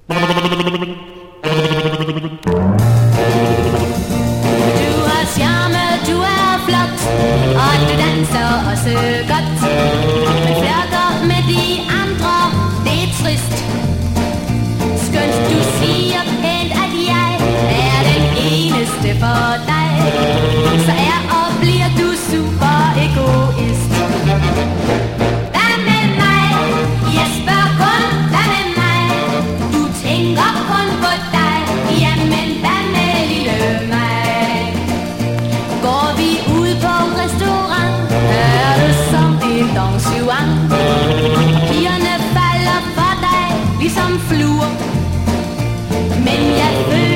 Du har charme, du er flot, og du danser også godt. Men flørter med de andre, det er trist. Skønt du siger pænt, at jeg er den eneste for dig, så er og bliver du super egoist. Hvad med mig? Jeg spørger kun, hvad med mig? Du tænker kun på dig, jamen hvad med lille mig? Går vi ud på restaurant, er det som en Don Juan. Pigerne falder for dig, ligesom fluer, men jeg føler